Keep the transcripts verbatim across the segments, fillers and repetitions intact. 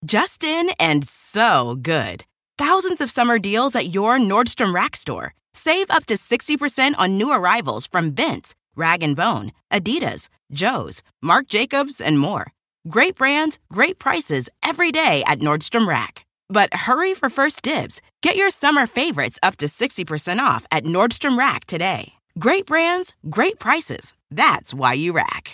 Just in and so good. Thousands of summer deals at your Nordstrom Rack store. Save up to sixty percent on new arrivals from Vince, Rag and Bone, Adidas, Joe's, Marc Jacobs, and more. Great brands, great prices every day at Nordstrom Rack. But hurry for first dibs. Get your summer favorites up to sixty percent off at Nordstrom Rack today. Great brands, great prices. That's why you rack.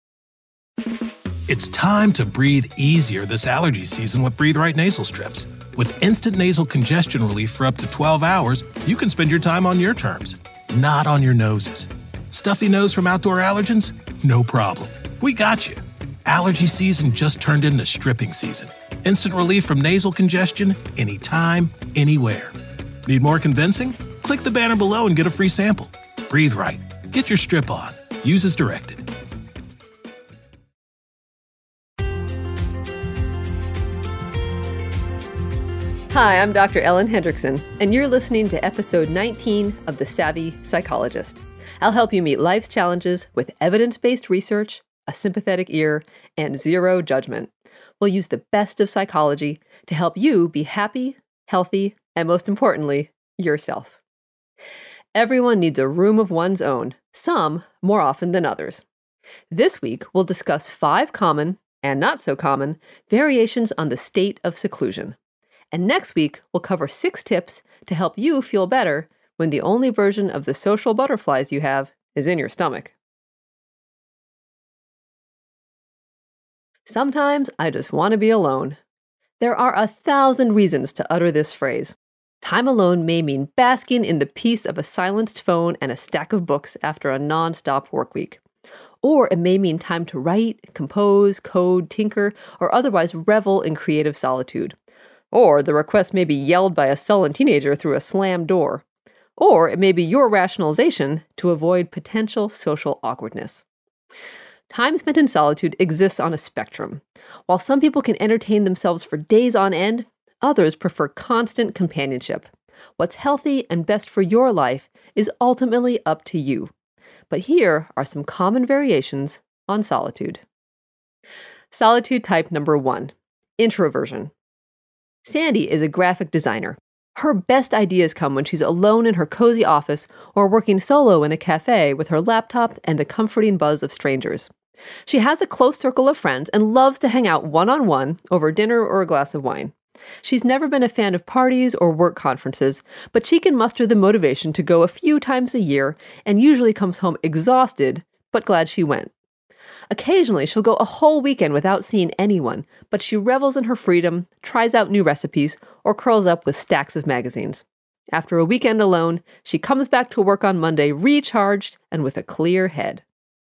It's time to breathe easier this allergy season with Breathe Right nasal strips. With instant nasal congestion relief for up to twelve hours, you can spend your time on your terms, not on your noses. Stuffy nose from outdoor allergens? No problem. We got you. Allergy season just turned into stripping season. Instant relief from nasal congestion anytime, anywhere. Need more convincing? Click the banner below and get a free sample. Breathe Right. Get your strip on. Use as directed. Hi, I'm Doctor Ellen Hendrickson, and you're listening to episode nineteen of The Savvy Psychologist. I'll help you meet life's challenges with evidence-based research, a sympathetic ear, and zero judgment. We'll use the best of psychology to help you be happy, healthy, and most importantly, yourself. Everyone needs a room of one's own, some more often than others. This week, we'll discuss five common, and not so common, variations on the state of seclusion. And next week, we'll cover six tips to help you feel better when the only version of the social butterflies you have is in your stomach. Sometimes I just want to be alone. There are a thousand reasons to utter this phrase. Time alone may mean basking in the peace of a silenced phone and a stack of books after a non-stop work week. Or it may mean time to write, compose, code, tinker, or otherwise revel in creative solitude. Or the request may be yelled by a sullen teenager through a slammed door. Or it may be your rationalization to avoid potential social awkwardness. Time spent in solitude exists on a spectrum. While some people can entertain themselves for days on end, others prefer constant companionship. What's healthy and best for your life is ultimately up to you. But here are some common variations on solitude. Solitude type number one, introversion. Sandy is a graphic designer. Her best ideas come when she's alone in her cozy office or working solo in a cafe with her laptop and the comforting buzz of strangers. She has a close circle of friends and loves to hang out one-on-one over dinner or a glass of wine. She's never been a fan of parties or work conferences, but she can muster the motivation to go a few times a year and usually comes home exhausted, but glad she went. Occasionally, she'll go a whole weekend without seeing anyone, but she revels in her freedom, tries out new recipes, or curls up with stacks of magazines. After a weekend alone, she comes back to work on Monday recharged and with a clear head.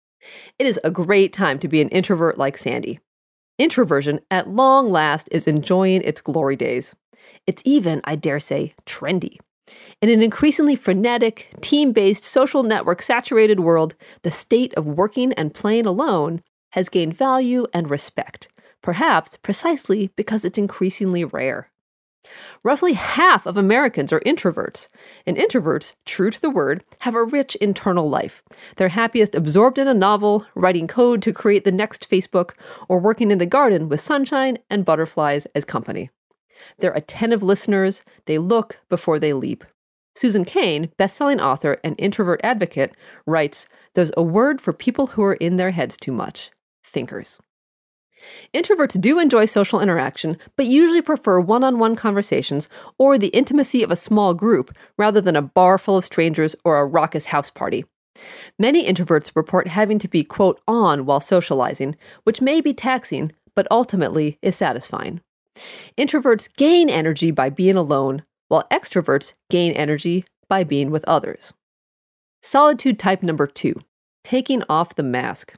It is a great time to be an introvert like Sandy. Introversion, at long last, is enjoying its glory days. It's even, I dare say, trendy. In an increasingly frenetic, team-based, social network-saturated world, the state of working and playing alone has gained value and respect, perhaps precisely because it's increasingly rare. Roughly half of Americans are introverts, and introverts, true to the word, have a rich internal life. They're happiest absorbed in a novel, writing code to create the next Facebook, or working in the garden with sunshine and butterflies as company. They're attentive listeners. They look before they leap. Susan Cain, best-selling author and introvert advocate, writes, "There's a word for people who are in their heads too much: thinkers." Introverts do enjoy social interaction, but usually prefer one-on-one conversations or the intimacy of a small group rather than a bar full of strangers or a raucous house party. Many introverts report having to be, quote, on while socializing, which may be taxing, but ultimately is satisfying. Introverts gain energy by being alone, while extroverts gain energy by being with others. Solitude type number two, taking off the mask.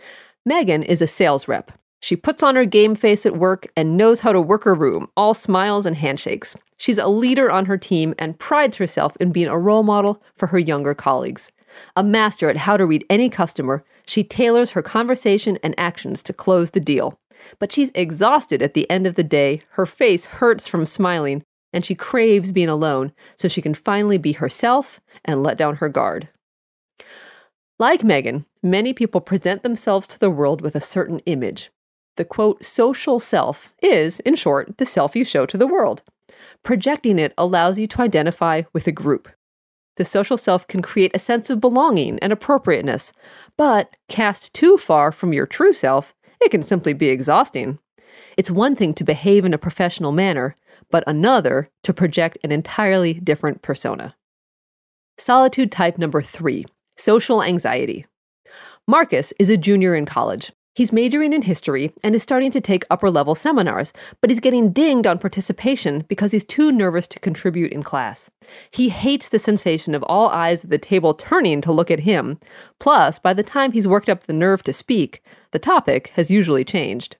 Megan is a sales rep. She puts on her game face at work and knows how to work a room, all smiles and handshakes. She's a leader on her team and prides herself in being a role model for her younger colleagues. A master at how to read any customer, she tailors her conversation and actions to close the deal. But she's exhausted at the end of the day, her face hurts from smiling, and she craves being alone so she can finally be herself and let down her guard. Like Megan, many people present themselves to the world with a certain image. The quote, social self is, in short, the self you show to the world. Projecting it allows you to identify with a group. The social self can create a sense of belonging and appropriateness, but cast too far from your true self, it can simply be exhausting. It's one thing to behave in a professional manner, but another to project an entirely different persona. Solitude type number three, social anxiety. Marcus is a junior in college. He's majoring in history and is starting to take upper-level seminars, but he's getting dinged on participation because he's too nervous to contribute in class. He hates the sensation of all eyes at the table turning to look at him. Plus, by the time he's worked up the nerve to speak, the topic has usually changed.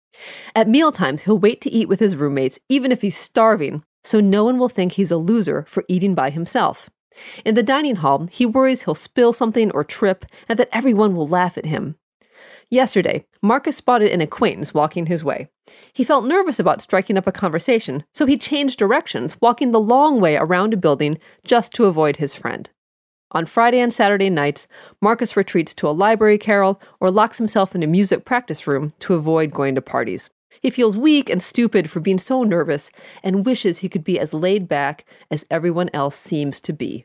At mealtimes, he'll wait to eat with his roommates, even if he's starving, so no one will think he's a loser for eating by himself. In the dining hall, he worries he'll spill something or trip, and that everyone will laugh at him. Yesterday, Marcus spotted an acquaintance walking his way. He felt nervous about striking up a conversation, so he changed directions, walking the long way around a building just to avoid his friend. On Friday and Saturday nights, Marcus retreats to a library carrel or locks himself in a music practice room to avoid going to parties. He feels weak and stupid for being so nervous and wishes he could be as laid back as everyone else seems to be.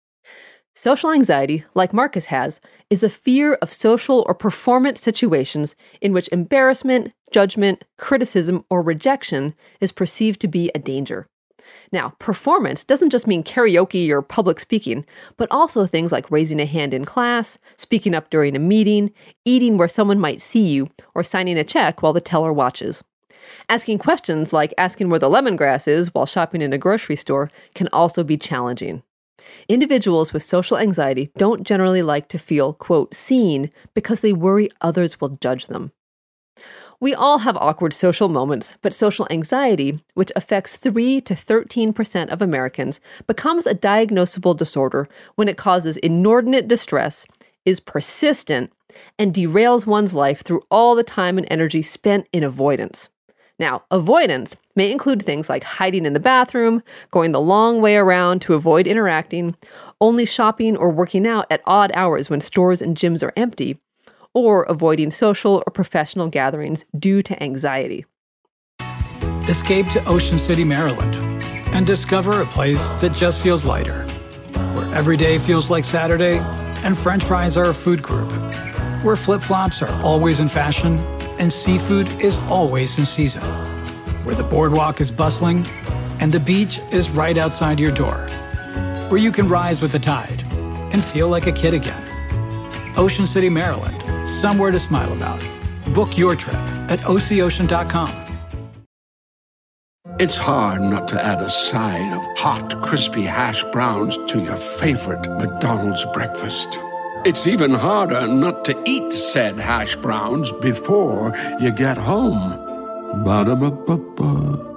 Social anxiety, like Marcus has, is a fear of social or performance situations in which embarrassment, judgment, criticism, or rejection is perceived to be a danger. Now, performance doesn't just mean karaoke or public speaking, but also things like raising a hand in class, speaking up during a meeting, eating where someone might see you, or signing a check while the teller watches. Asking questions like asking where the lemongrass is while shopping in a grocery store can also be challenging. Individuals with social anxiety don't generally like to feel, quote, seen because they worry others will judge them. We all have awkward social moments, but social anxiety, which affects three to thirteen percent of Americans, becomes a diagnosable disorder when it causes inordinate distress, is persistent, and derails one's life through all the time and energy spent in avoidance. Now, avoidance may include things like hiding in the bathroom, going the long way around to avoid interacting, only shopping or working out at odd hours when stores and gyms are empty, or avoiding social or professional gatherings due to anxiety. Escape to Ocean City, Maryland, and discover a place that just feels lighter, where every day feels like Saturday and French fries are a food group, where flip-flops are always in fashion and seafood is always in season, where the boardwalk is bustling and the beach is right outside your door, where you can rise with the tide and feel like a kid again. Ocean City, Maryland, somewhere to smile about. Book your trip at O C ocean dot com. It's hard not to add a side of hot, crispy hash browns to your favorite McDonald's breakfast. It's even harder not to eat said hash browns before you get home. Ba-da-ba-ba-ba.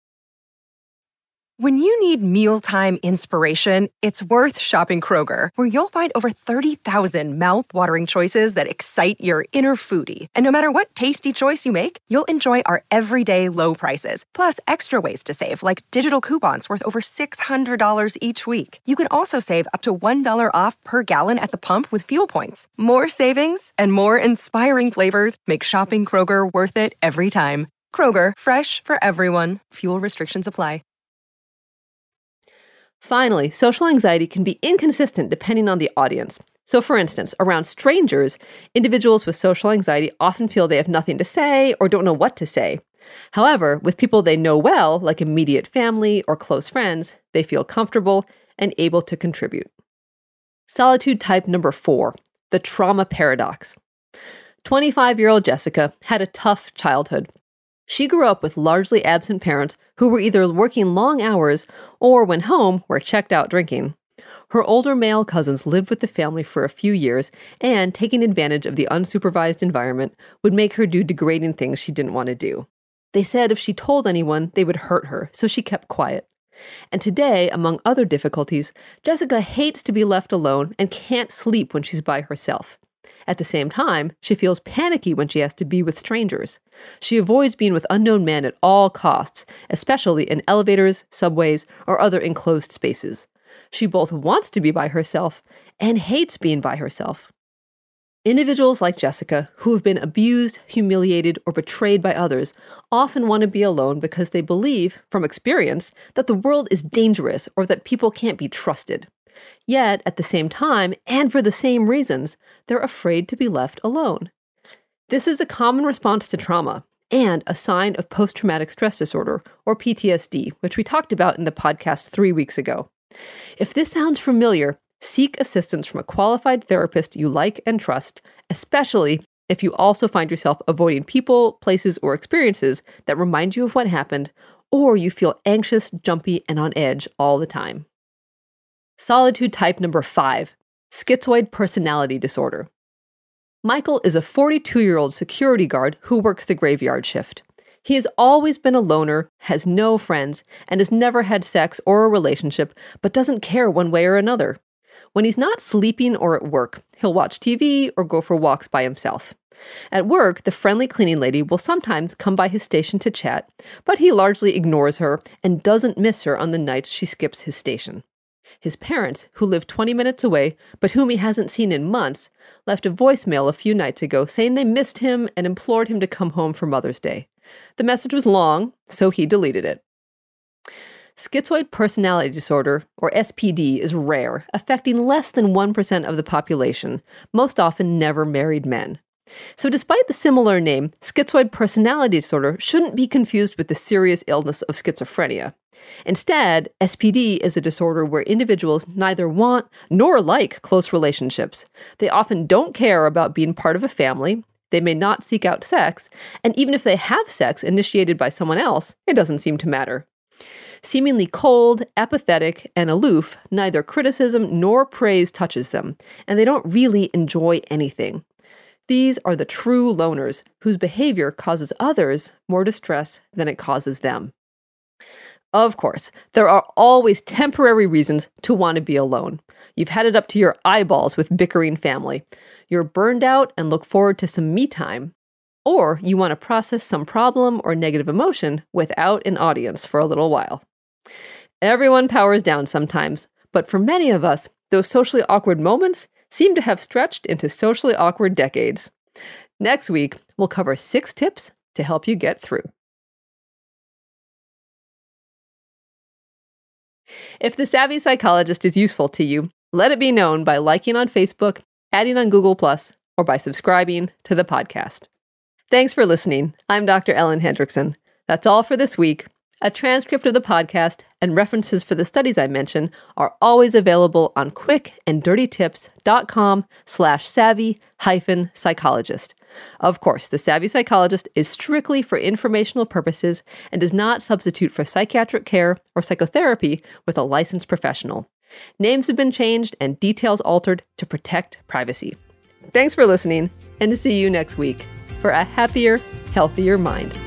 When you need mealtime inspiration, it's worth shopping Kroger, where you'll find over thirty thousand mouth-watering choices that excite your inner foodie. And no matter what tasty choice you make, you'll enjoy our everyday low prices, plus extra ways to save, like digital coupons worth over six hundred dollars each week. You can also save up to one dollar off per gallon at the pump with fuel points. More savings and more inspiring flavors make shopping Kroger worth it every time. Kroger, fresh for everyone. Fuel restrictions apply. Finally, social anxiety can be inconsistent depending on the audience. So for instance, around strangers, individuals with social anxiety often feel they have nothing to say or don't know what to say. However, with people they know well, like immediate family or close friends, they feel comfortable and able to contribute. Solitude type number four, the trauma paradox. twenty-five-year-old Jessica had a tough childhood. She grew up with largely absent parents who were either working long hours or, when home, were checked out drinking. Her older male cousins lived with the family for a few years, and taking advantage of the unsupervised environment would make her do degrading things she didn't want to do. They said if she told anyone, they would hurt her, so she kept quiet. And today, among other difficulties, Jessica hates to be left alone and can't sleep when she's by herself. At the same time, she feels panicky when she has to be with strangers. She avoids being with unknown men at all costs, especially in elevators, subways, or other enclosed spaces. She both wants to be by herself and hates being by herself. Individuals like Jessica, who have been abused, humiliated, or betrayed by others, often want to be alone because they believe, from experience, that the world is dangerous or that people can't be trusted. Yet, at the same time, and for the same reasons, they're afraid to be left alone. This is a common response to trauma and a sign of post-traumatic stress disorder, or P T S D, which we talked about in the podcast three weeks ago. If this sounds familiar, seek assistance from a qualified therapist you like and trust, especially if you also find yourself avoiding people, places, or experiences that remind you of what happened, or you feel anxious, jumpy, and on edge all the time. Solitude type number five, schizoid personality disorder. Michael is a forty-two-year-old security guard who works the graveyard shift. He has always been a loner, has no friends, and has never had sex or a relationship, but doesn't care one way or another. When he's not sleeping or at work, he'll watch T V or go for walks by himself. At work, the friendly cleaning lady will sometimes come by his station to chat, but he largely ignores her and doesn't miss her on the nights she skips his station. His parents, who live twenty minutes away, but whom he hasn't seen in months, left a voicemail a few nights ago saying they missed him and implored him to come home for Mother's Day. The message was long, so he deleted it. Schizoid personality disorder, or S P D, is rare, affecting less than one percent of the population, most often never married men. So despite the similar name, schizoid personality disorder shouldn't be confused with the serious illness of schizophrenia. Instead, S P D is a disorder where individuals neither want nor like close relationships. They often don't care about being part of a family, they may not seek out sex, and even if they have sex initiated by someone else, it doesn't seem to matter. Seemingly cold, apathetic, and aloof, neither criticism nor praise touches them, and they don't really enjoy anything. These are the true loners, whose behavior causes others more distress than it causes them. Of course, there are always temporary reasons to want to be alone. You've had it up to your eyeballs with bickering family. You're burned out and look forward to some me time. Or you want to process some problem or negative emotion without an audience for a little while. Everyone powers down sometimes, but for many of us, those socially awkward moments seem to have stretched into socially awkward decades. Next week, we'll cover six tips to help you get through. If The Savvy Psychologist is useful to you, let it be known by liking on Facebook, adding on Google Plus, or by subscribing to the podcast. Thanks for listening. I'm Doctor Ellen Hendrickson. That's all for this week. A transcript of the podcast and references for the studies I mention are always available on quickanddirtytips.com slash savvy hyphen psychologist. Of course, The Savvy Psychologist is strictly for informational purposes and does not substitute for psychiatric care or psychotherapy with a licensed professional. Names have been changed and details altered to protect privacy. Thanks for listening, and to see you next week for a happier, healthier mind.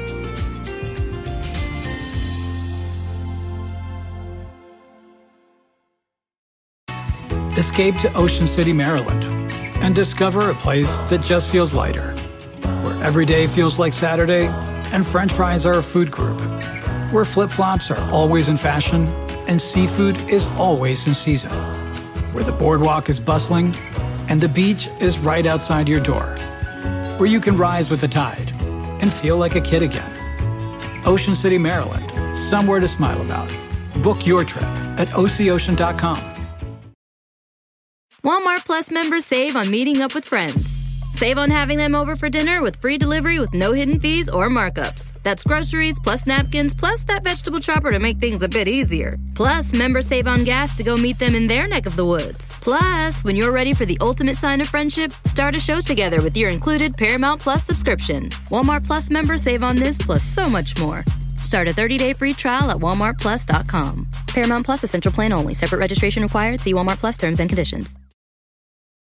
Escape to Ocean City, Maryland, and discover a place that just feels lighter, where every day feels like Saturday and French fries are a food group, where flip-flops are always in fashion and seafood is always in season, where the boardwalk is bustling and the beach is right outside your door, where you can rise with the tide and feel like a kid again. Ocean City, Maryland, somewhere to smile about. Book your trip at O C ocean dot com. Walmart Plus members save on meeting up with friends. Save on having them over for dinner with free delivery with no hidden fees or markups. That's groceries, plus napkins, plus that vegetable chopper to make things a bit easier. Plus, members save on gas to go meet them in their neck of the woods. Plus, when you're ready for the ultimate sign of friendship, start a show together with your included Paramount Plus subscription. Walmart Plus members save on this plus so much more. Start a thirty-day free trial at walmart plus dot com. Paramount Plus Essential Plan only. Separate registration required. See Walmart Plus terms and conditions.